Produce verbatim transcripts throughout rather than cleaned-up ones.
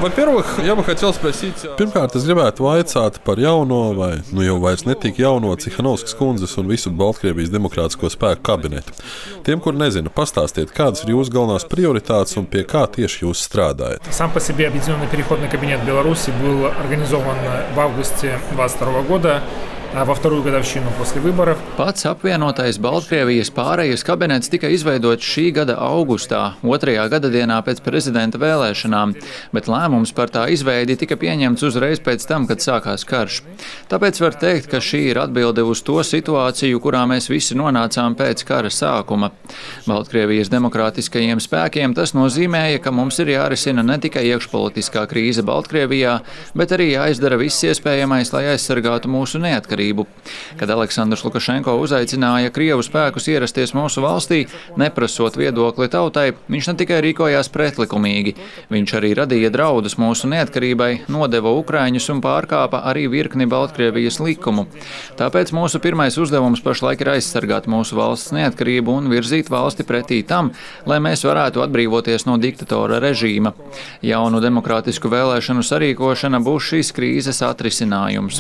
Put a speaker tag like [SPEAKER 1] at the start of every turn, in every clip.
[SPEAKER 1] Pirmkārt, es gribētu vaicāt par jauno, vai nu jau vairs netik jauno Cihanovskas kundzes un visu Baltkrievijas demokrātisko spēku kabinetu. Tiem, kur nezina, pastāstiet, kādas ir jūsu galvenās prioritātes un pie kā tieši jūs strādājat.
[SPEAKER 2] Сам по себе объединенный переходный кабинет Беларуси был организован в августе двадцать второго года. Во вторую годовщину после выборов.
[SPEAKER 3] Pats apvienotais Baltkrievijas pārējas kabinets tika izveidots šī gada augustā, otrajā gadadienā pēc prezidenta vēlēšanām, bet lēmums par tā izveidi tika pieņemts uzreiz pēc tam, kad sākās karš. Tāpēc var teikt, ka šī ir atbilde uz to situāciju, kurā mēs visi nonācām pēc kara sākuma. Baltkrievijas demokrātiskajiem spēkiem tas nozīmēja, ka mums ir jārisina ne tikai iekšpolitiskā krīze Baltkrievijā, bet arī jāizdara viss iespējamais, lai aizsargātu mūsu neatkarību. Kad Aleksandrs Lukašenko uzaicināja Krievu spēkus ierasties mūsu valstī, neprasot viedokli tautai, viņš ne tikai rīkojās pretlikumīgi, viņš arī radīja draudus mūsu neatkarībai, nodeva Ukraiņus un pārkāpa arī virkni Baltkrievijas likumu. Tāpēc mūsu pirmais uzdevums pašlaik ir aizsargāt mūsu valsts neatkarību un virzīt valsti pretī tam, lai mēs varētu atbrīvoties no diktatora režīma. Jaunu demokrātisku vēlēšanu sarīkošana būs šīs krīzes atrisinājums.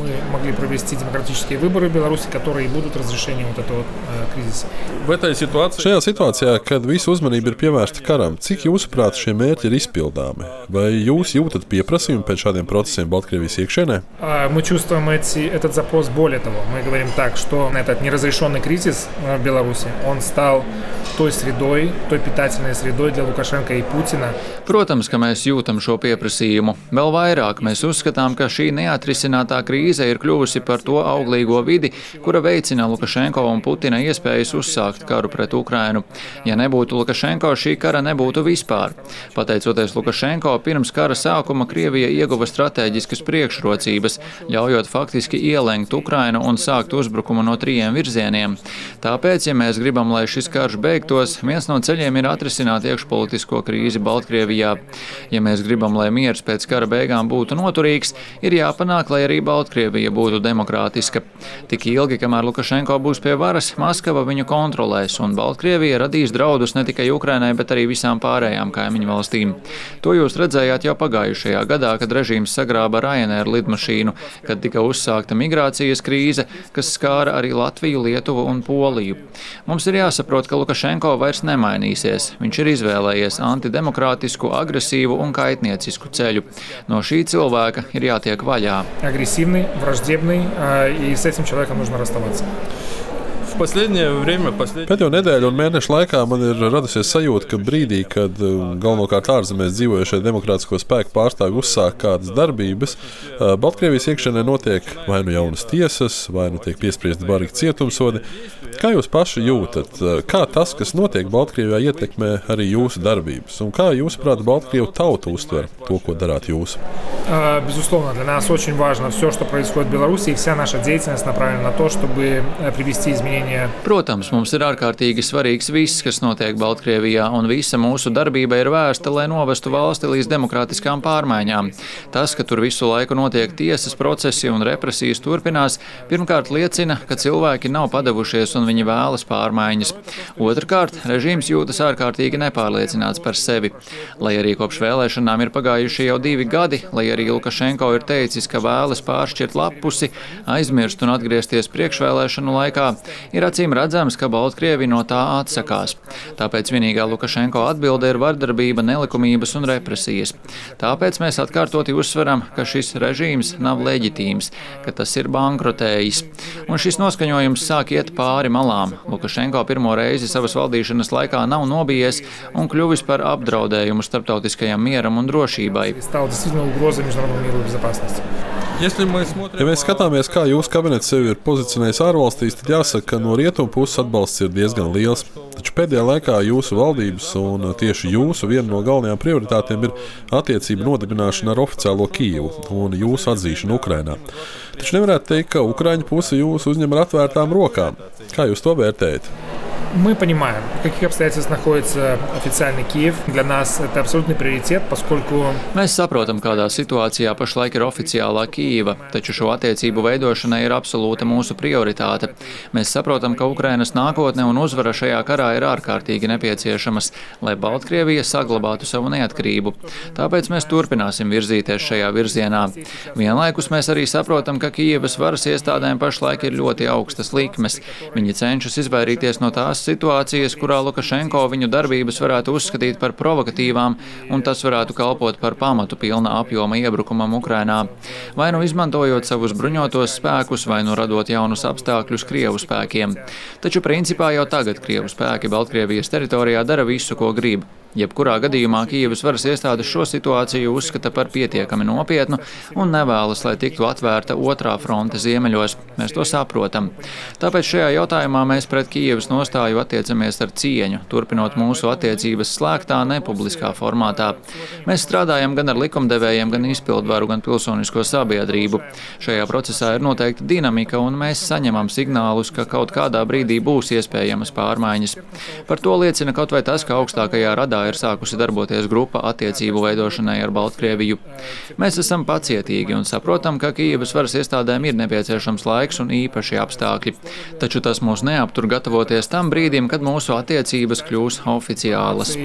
[SPEAKER 2] Выборы в Беларуси, которые будут разрешением вот этого кризиса.
[SPEAKER 1] Šajā situācijā, kad visa uzmanība ir pievērsta karam, cik jūsuprāt šie mērķi ir izpildāmi? Vai jūs jūtat pieprasījumu pēc šādiem procesiem Baltkrievijas iekšienē?
[SPEAKER 2] Мы чувствуем эти, этот запрос. Более того, мы говорим так, что этот неразрешенный кризис в Беларуси, он стал той средой, той питательной средой для Лукашенко и Путина.
[SPEAKER 3] Protams, ka mēs jūtam šo pieprasījumu. Vēl vairāk mēs uzskatām, ka šī neatrisinātā krīze ir kļuvusi par to auglīgo vidi, kura veicina Lukašenko un Putina iespējas uzsākt karu pret Ukrainu. Ja nebūtu Lukašenko, šī kara nebūtu vispār. Pateicoties Lukašenko, pirms kara sākuma Krievija ieguva stratēģiskas priekšrocības, ļaujot faktiski ielenkt Ukrainu un sākt uzbrukumu no trījiem virzieniem. Tāpēc, ja mēs gribam, lai šis karš beigtos, viens no ceļiem ir atrisināt iekšpolitisko krīzi Baltkrievijā. Ja mēs gribam, lai miers pēc kara beigām būtu noturīgs, ir jāpanāk, lai arī Baltkrievija būtu demokrātiska. Tik ilgi, kamēr Lukašenko būs pie varas, Maskava viņu kontrolēs, un Baltkrievija radīs draudus ne tikai Ukrainai, bet arī visām pārējām kaimiņu valstīm. To jūs redzējāt jau pagājušajā gadā, kad režīms sagrāba Ryanair lidmašīnu, kad tika uzsākta migrācijas krīze, kas skāra arī Latviju, Lietuvu un Poliju. Mums ir jāsaprot, ka Lukašenko vairs nemainīsies. Viņš ir izvēlējies antidemokrātisku, agresīvu un kaitniecisku ceļu. No šī cilvēka ir jātiek vaļā.
[SPEAKER 2] Agresīvni, враждебный, и с этим человеком нужно расставаться.
[SPEAKER 1] Pēdējo nedēļu un mēnešu laikā man ir radusies sajūta, ka brīdī, kad galvenokārt ārzemēs dzīvojušie demokrātisko spēku pārstāvji uzsāk kādas darbības, Baltkrievijas iekšienē notiek vai nu jaunas tiesas, vai nu tiek piespriesti barīgi cietumsodi. Kā jūs paši jūtat? Kā tas, kas notiek Baltkrievijā, ietekmē arī jūsu darbības? Un kā jūsuprāt, Baltkrievu tauta uztver to, ko darāt jūs?
[SPEAKER 2] Безусловно, для нас очень важно все, что происходит в Беларуси, и вся наша деятельность направлена на то, чтобы привести изменения.
[SPEAKER 3] Protams, mums ir ārkārtīgi svarīgs viss, kas notiek Baltkrievijā, un visa mūsu darbība ir vērsta, lai novestu valsti līdz demokrātiskām pārmaiņām. Tas, ka tur visu laiku notiek tiesas procesi un represijas turpinās, pirmkārt liecina, ka cilvēki nav padavušies un viņi vēlas pārmaiņas. Otrkārt, režīms jūtas ārkārtīgi nepārliecināts par sevi. Lai arī kopš vēlēšanām ir pagājuši jau divi gadi, lai arī Lukašenko ir teicis, ka vēlas pāršķirt lapusi, aizmirst un atgriezties priekšvēlēšanu laikā, ir acīm redzams, ka Baltkrievi no tā atsakās. Tāpēc vienīgā Lukašenko atbilde ir vardarbība, nelikumības un represijas. Tāpēc mēs atkārtoti uzsveram, ka šis režīms nav leģitīms, ka tas ir bankrotējis. Un šis noskaņojums sāk iet pāri malām. Lukašenko pirmo reizi savas valdīšanas laikā nav nobijies un kļuvis par apdraudējumu starptautiskajam mieram un drošībai.
[SPEAKER 1] Ja mēs skatāmies, kā jūsu kabinets sevi ir pozicionējis ārvalstīs, tad jāsaka, ka no rietumu puses atbalsts ir diezgan liels. Taču pēdējā laikā jūsu valdības un tieši jūsu viena no galvenajām prioritātēm ir attiecību nodibināšana ar oficiālo Kijevu un jūsu atzīšanu Ukrainā. Taču nevarētu teikt, ka Ukraiņu puse jūs uzņem ar atvērtām rokām. Kā jūs to vērtējat?
[SPEAKER 2] Мы понимаем, в каких обстоятельствах находится официальный Киев. Для нас это абсолютный приоритет, поскольку...
[SPEAKER 3] Mēs saprotam, kādā situācijā pašlaik ir oficiālā Kīva, taču šo attiecību veidošana ir absolūta mūsu prioritāte. Mēs saprotam, ka Ukrainas nākotne un uzvara šajā karā ir ārkārtīgi nepieciešamas, lai Baltkrievija saglabātu savu neatkarību. Tāpēc mēs turpināsim virzīties šajā virzienā. Vienlaikus mēs arī saprotam, ka Kīvas varas iestādēm pašlaik ir ļoti augstas likmes. Viņi cenšas izvairīties no tās situācijas, kurā Lukašenko viņu darbības varētu uzskatīt par provokatīvām, un tas varētu kalpot par pamatu pilna apjoma iebrukumam Ukrainā. Vai nu izmantojot savus bruņotos spēkus, vai nu radot jaunus apstākļus Krievu spēkiem. Taču principā jau tagad Krievu spēki Baltkrievijas teritorijā dara visu, ko grib. Jebkurā gadījumā Kīvas varas iestādes šo situāciju uzskata par pietiekami nopietnu un nevēlas, lai tiktu atvērta otrā fronte ziemeļos. Mēs to saprotam. Tāpēc šajā jautājumā mēs pret Kīvas nostāju attiecamies ar cieņu, turpinot mūsu attiecības slēgtā, nepubliskā formātā. Mēs strādājam gan ar likumdevējiem, gan izpildvaru, gan pilsonisko sabiedrību. Šajā procesā ir noteikti dinamika, un mēs saņemam signālus, ka kaut kādā brīdī būs iespējamas pārmaiņas. Par to liecina kaut vai tas, ka augstākajā radā ir sākusi darboties grupa attiecību veidošanai ar Baltkrieviju. Mēs esam pacietīgi un saprotam, ka Kīvas varas iestādēm ir nepieciešams laiks un īpaši apstākļi. Taču tas mūs neaptur gatavoties tam brīdim, kad mūsu attiecības kļūs oficiālas.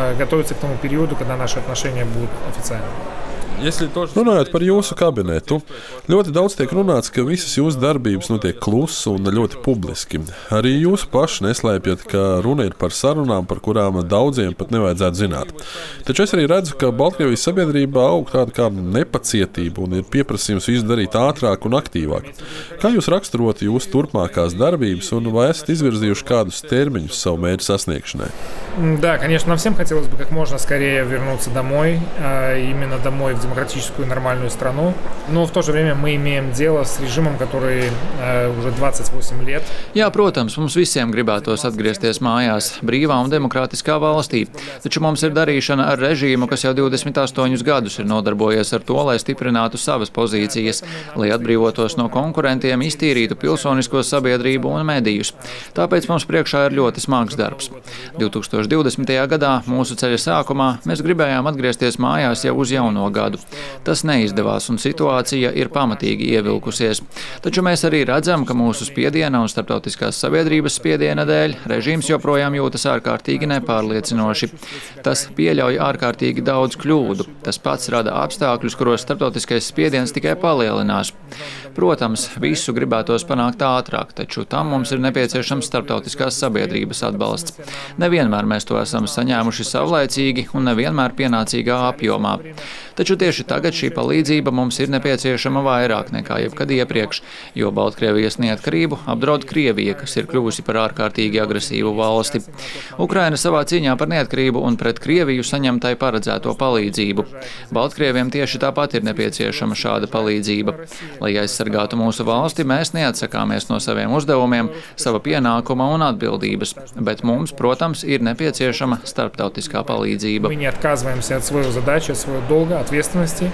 [SPEAKER 1] Runājot par jūsu kabinetu, ļoti daudz tiek runāts, ka visas jūsu darbības notiek klusi un ļoti publiski. Arī jūs paši neslēpjat, ka runa ir par sarunām, par kurām daudziem pat nevajadzētu zināt. Taču es arī redzu, ka Baltkrievijas sabiedrībā aug tāda kā nepacietība un ir pieprasījums visu darīt ātrāk un aktīvāk. Kā jūs raksturotu jūsu turpmākās darbības un vai esat izvirzījuši kādus termiņus savu mērķu sasniegšanai?
[SPEAKER 2] Да, конечно, нам всем хотелось бы как можно скорее вернуться домой, именно домой в демократическую нормальную страну. Но в то же время мы имеем дело с режимом, который уже двадцать восемь лет.
[SPEAKER 3] Jā, protams, mums visiem gribētos atgriezties mājās brīvā un demokrātiskā valstī, taču mums ir darīšana ar režīmu, kas jau divdesmit astoņus gadus ir nodarbojies ar to, lai stiprinātu savas pozīcijas, lai atbrīvotos no konkurentiem, iztīrītu pilsonisko sabiedrību un medijus. Tāpēc mums priekšā ir ļoti smags darbs. divdesmitajā gadā, mūsu ceļa sākumā, mēs gribējām atgriezties mājās jau uz jauno gadu. Tas neizdevās un situācija ir pamatīgi ievilkusies. Taču mēs arī redzam, ka mūsu spiediena un starptautiskās sabiedrības spiediena dēļ režīms joprojām jūtas ārkārtīgi nepārliecinoši. Tas pieļauj ārkārtīgi daudz kļūdu. Tas pats rada apstākļus, kuros starptautiskais spiediens tikai palielinās. Protams, visu gribētos panākt ātrāk, taču tam mums ir nepieciešams starptautiskās sabiedrības atbalsts. Nevienmēr mēs to esam saņēmuši savlaicīgi un nevienmēr pienācīgā apjomā. Taču tieši tagad šī palīdzība mums ir nepieciešama vairāk nekā jebkad iepriekš, jo Baltkrievijas neatkarību apdraud Krievija, kas ir kļuvusi par ārkārtīgi agresīvu valsti. Ukraina savā cīņā par neatkarību un pret Krieviju saņem tai paredzēto palīdzību. Baltkrieviem tieši tāpat ir nepieciešama šāda palīdzība. Lai aizsargātu mūsu valsti, mēs neatsakāmies no saviem uzdevumiem, sava pienākuma un atbildības, bet mums, protams, ir nepieciešama starptautiskā palīdzība.
[SPEAKER 2] Мы не отказываемся от своей задачи, от своего долга, ответственности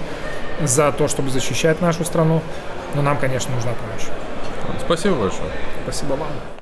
[SPEAKER 2] за то, чтобы защищать нашу страну, но нам, конечно, нужна помощь.
[SPEAKER 1] Спасибо большое.
[SPEAKER 2] Спасибо вам.